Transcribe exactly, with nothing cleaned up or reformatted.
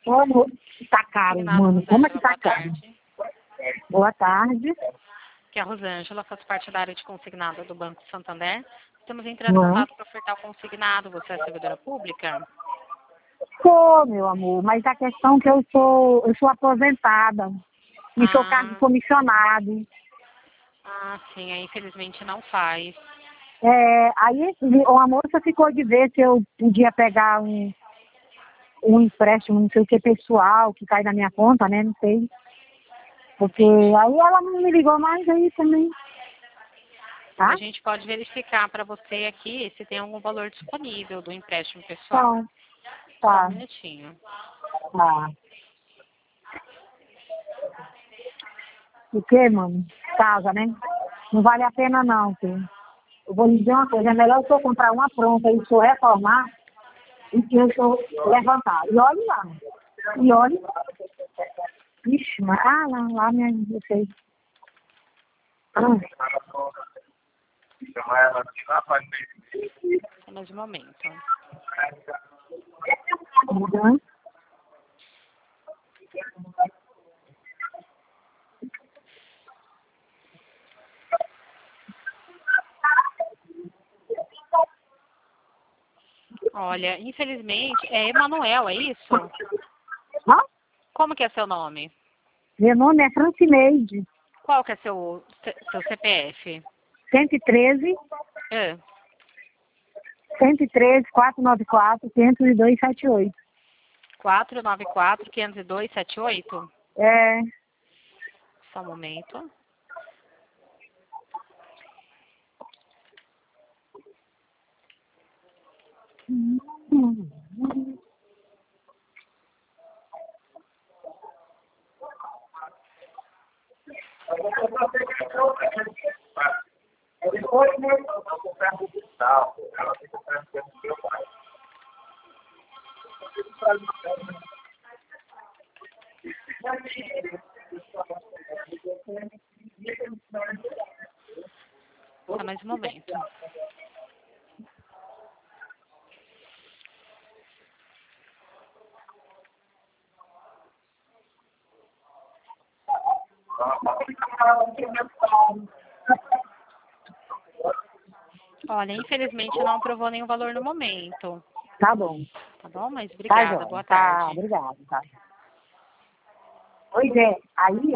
Como tá caro, mano? Como é que tá caro? Boa tarde. Que é a Rosângela, faz parte da área de consignado do Banco Santander. Estamos entrando em Não. contato para ofertar o consignado. Você é servidora pública? Sou, meu amor, mas a questão é que eu sou, eu sou aposentada. E sou cargo de Ah, comissionado. ah, sim, aí infelizmente não faz. É, aí uma moça ficou de ver se eu podia pegar um, um empréstimo, não sei o que, pessoal, que cai na minha conta, né? Não sei. Porque Entendi. aí ela não me ligou mais aí também. Tá? A gente pode verificar para você aqui se tem algum valor disponível do empréstimo pessoal. Então, Só um tá, minutinho. tá. O que, mano? Casa, né? Não vale a pena não, filho. Eu vou lhe dizer uma coisa, é melhor eu comprar uma pronta e eu reformar do que eu levantar. E olhe lá. E olhe. Ixi, mas, ah, lá, lá, minha, eu sei. Ah, Só mais um momento. uhum. Olha, infelizmente, é Emanuel, é isso? Ó, Como que é seu nome? meu nome é Francineide, Qual que é seu, seu C P F? cento e treze, É. cento e treze, quatrocentos e noventa e quatro, quinhentos e dois, setenta e oito. quatro nove quatro, quinhentos e dois, setenta e oito? É. Só um momento. Só mais um momento. Olha, infelizmente não aprovou nenhum valor no momento. Tá bom. Tá bom? Mas Tá, obrigada. João. Boa Tá, tarde. obrigado. Tá. Pois é, aí